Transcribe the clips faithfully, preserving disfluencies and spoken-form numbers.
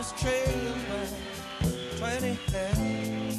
was trailing my twenty hands.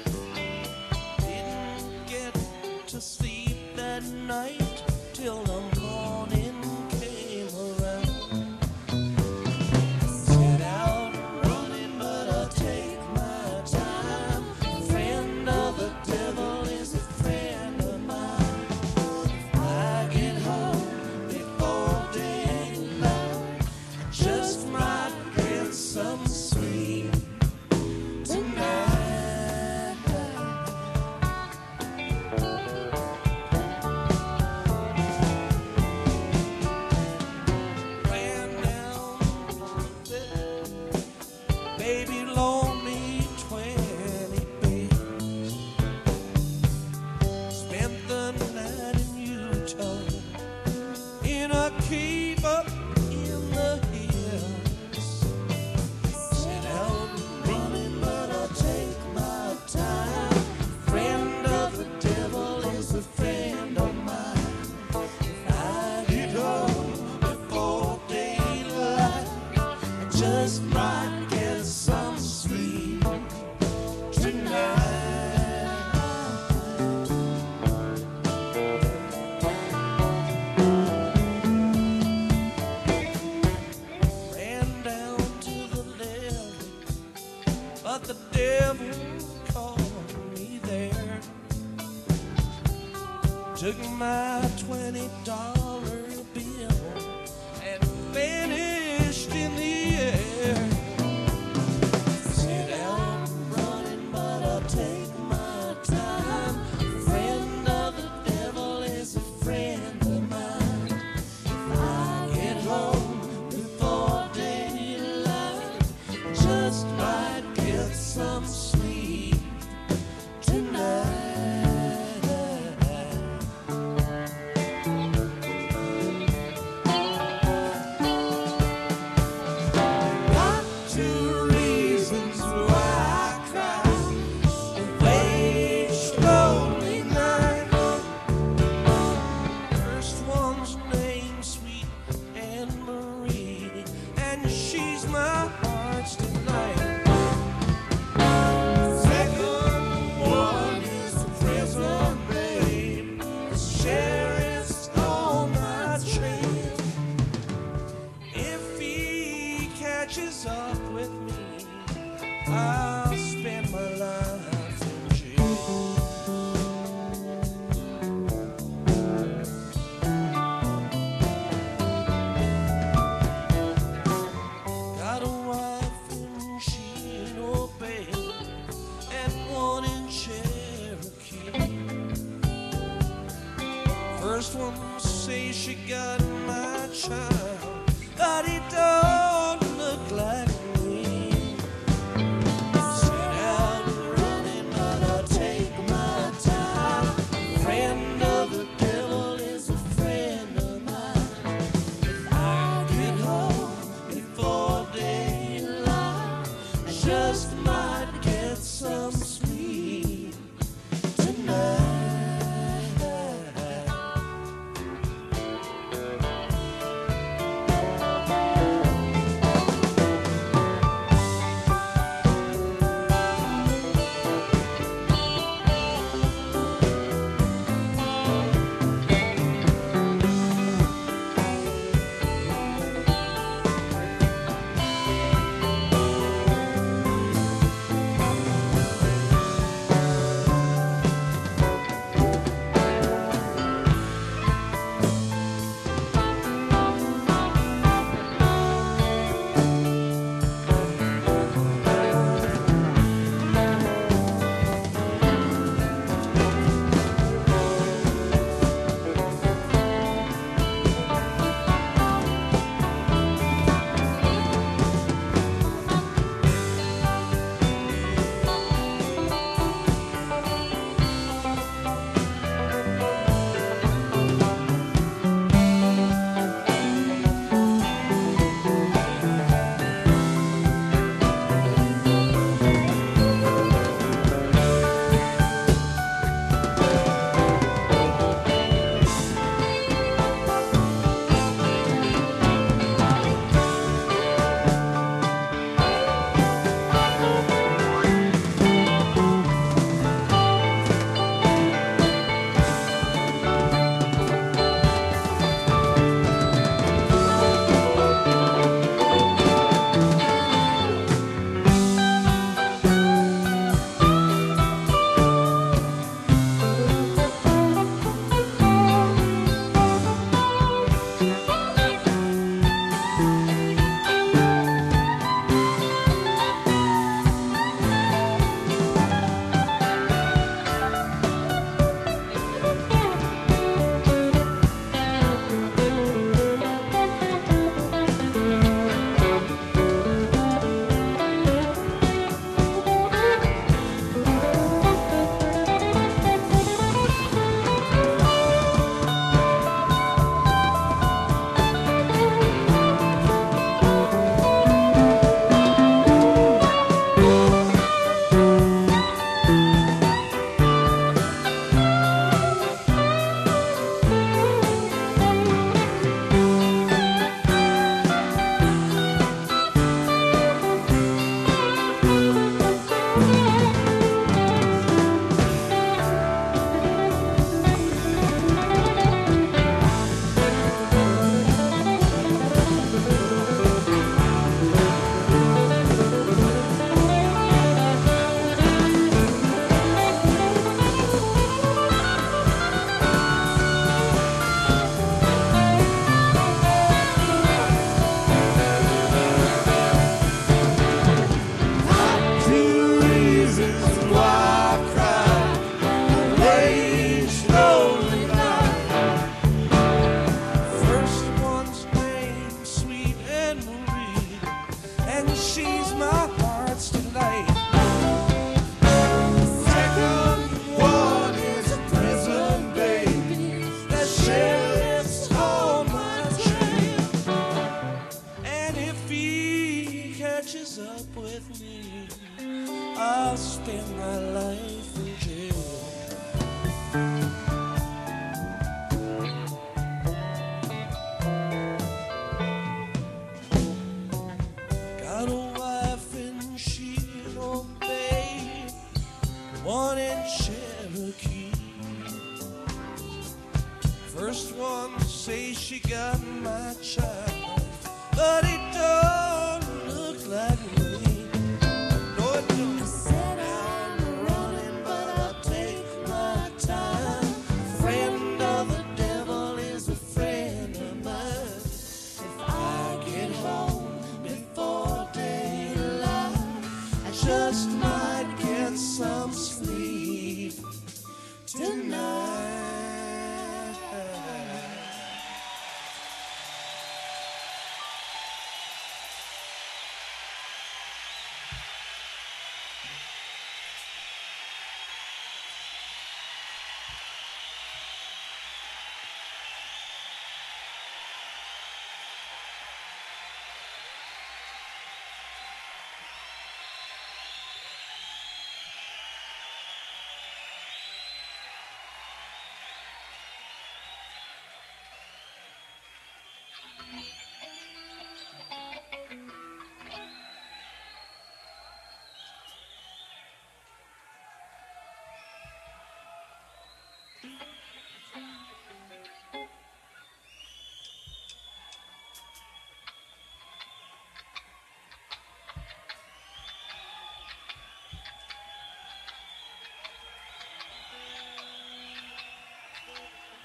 Didn't get to sleep that night till the morning came around. Set out running, but I take my time. Friend of the devil is a friend of mine. I get home before daylight, I just might get some sleep tonight. Ran down the bed, baby loaned me twenty bits. Spent the night in Utah, in a cave up in the hills. Set out running, but I take my time. Friend of the devil is a friend of mine. I get home before daylight, I just might get some sleep tonight. Ran down to the levee, but the devil caught me there. Took my twenty dollar bill and vanished in the air. Set out running, but I'll take my time. Friend of the devil is a friend of mine. I get home before daylight, just might get some sleep tonight. Got two reasons why I cry. A wage lonely night. First one's named Sweet Anne Marie, and she's my heart's delight. Second one is the prison babe, the sheriff's on my trail. If he catches up with me, I'll spend my life in jail. Got a wife and she in Obey, and one in Cherokee. First one say she got my child, but he don't look like me. Set out running, but I take my time. Friend of the devil is a friend of mine. I get home before daylight, I just might get some sleep tonight. I'll spend my life in jail. Got a wife and she don't pay, one in Cherokee. First one to say she got my child, but he